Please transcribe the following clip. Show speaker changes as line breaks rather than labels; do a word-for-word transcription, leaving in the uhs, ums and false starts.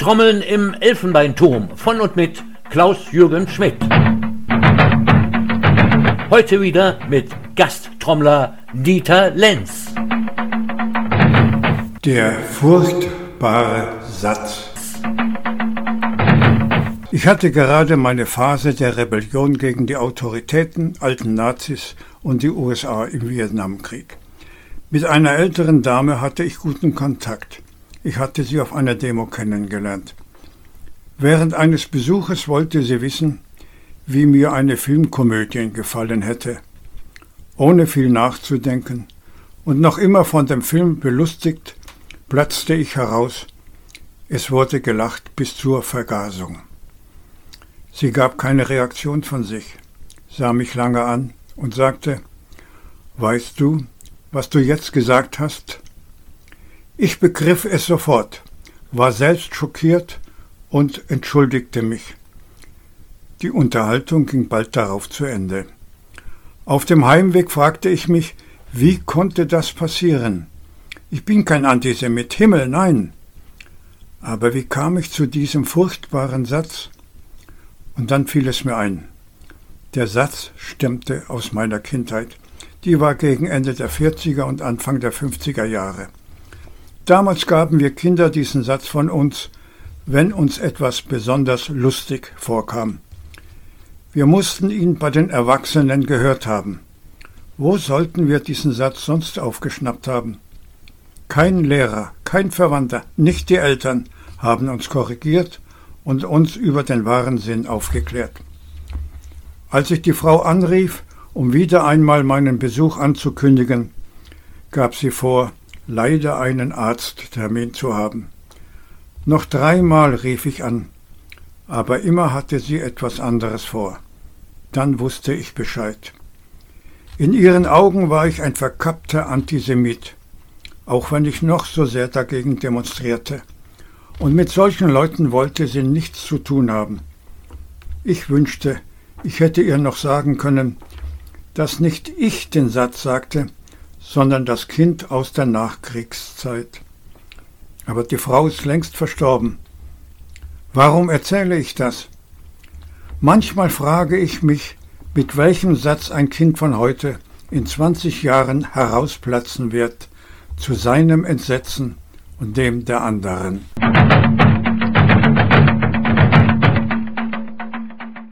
Trommeln im Elfenbeinturm von und mit Klaus-Jürgen Schmidt. Heute wieder mit Gasttrommler Dieter Lenz.
Der furchtbare Satz. Ich hatte gerade meine Phase der Rebellion gegen die Autoritäten, alten Nazis und die U S A im Vietnamkrieg. Mit einer älteren Dame hatte ich guten Kontakt. Ich hatte sie auf einer Demo kennengelernt. Während eines Besuches wollte sie wissen, wie mir eine Filmkomödie gefallen hätte. Ohne viel nachzudenken und noch immer von dem Film belustigt, platzte ich heraus. Es wurde gelacht bis zur Vergasung. Sie gab keine Reaktion von sich, sah mich lange an und sagte, »Weißt du, was du jetzt gesagt hast?« Ich begriff es sofort, war selbst schockiert und entschuldigte mich. Die Unterhaltung ging bald darauf zu Ende. Auf dem Heimweg fragte ich mich, wie konnte das passieren? Ich bin kein Antisemit, Himmel, nein. Aber wie kam ich zu diesem furchtbaren Satz? Und dann fiel es mir ein. Der Satz stammte aus meiner Kindheit. Die war gegen Ende der vierziger und Anfang der fünfziger Jahre. Damals gaben wir Kinder diesen Satz von uns, wenn uns etwas besonders lustig vorkam. Wir mussten ihn bei den Erwachsenen gehört haben. Wo sollten wir diesen Satz sonst aufgeschnappt haben? Kein Lehrer, kein Verwandter, nicht die Eltern haben uns korrigiert und uns über den wahren Sinn aufgeklärt. Als ich die Frau anrief, um wieder einmal meinen Besuch anzukündigen, gab sie vor, leider einen Arzttermin zu haben. Noch dreimal rief ich an, aber immer hatte sie etwas anderes vor. Dann wusste ich Bescheid. In ihren Augen war ich ein verkappter Antisemit, auch wenn ich noch so sehr dagegen demonstrierte. Und mit solchen Leuten wollte sie nichts zu tun haben. Ich wünschte, ich hätte ihr noch sagen können, dass nicht ich den Satz sagte, sondern das Kind aus der Nachkriegszeit. Aber die Frau ist längst verstorben. Warum erzähle ich das? Manchmal frage ich mich, mit welchem Satz ein Kind von heute in zwanzig Jahren herausplatzen wird, zu seinem Entsetzen und dem der anderen.